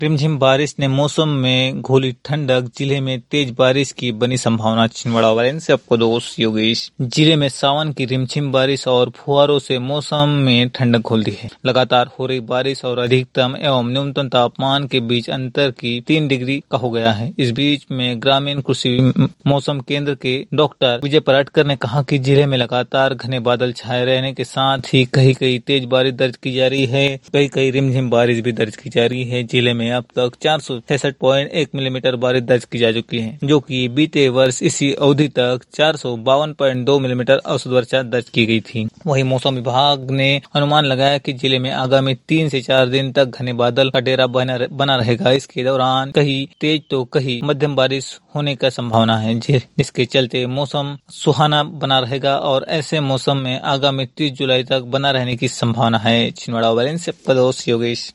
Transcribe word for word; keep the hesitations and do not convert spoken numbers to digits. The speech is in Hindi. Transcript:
रिमझिम बारिश ने मौसम में घोली ठंडक, जिले में तेज बारिश की बनी संभावना। छिंदवाड़ा वाले से आपको दोस्त योगेश। जिले में सावन की रिमझिम बारिश और फुहारों से मौसम में ठंडक घोल दी है। लगातार हो रही बारिश और अधिकतम एवं न्यूनतम तापमान के बीच अंतर की तीन डिग्री का हो गया है। इस बीच में ग्रामीण कृषि मौसम केंद्र के डॉक्टर विजय पराटकर ने कहा कि जिले में लगातार घने बादल छाए रहने के साथ ही कहीं कहीं तेज बारिश दर्ज की जा रही है, कहीं कहीं रिमझिम बारिश भी दर्ज की जा रही है। जिले में अब तक चार सौ छसठ पॉइंट एक मिलीमीटर बारिश दर्ज की जा चुकी है, जो कि बीते वर्ष इसी अवधि तक चार सौ बावन पॉइंट दो मिलीमीटर औसत वर्षा दर्ज की गई थी। वहीं मौसम विभाग ने अनुमान लगाया कि जिले में आगामी तीन से चार दिन तक घने बादल का डेरा बना बना रहेगा। इसके दौरान कहीं तेज तो कहीं मध्यम बारिश होने का संभावना है, जिसके चलते मौसम सुहाना बना रहेगा और ऐसे मौसम में आगामी तीस जुलाई तक बना रहने की संभावना है। छिंदवाड़ा वाले से योगेश।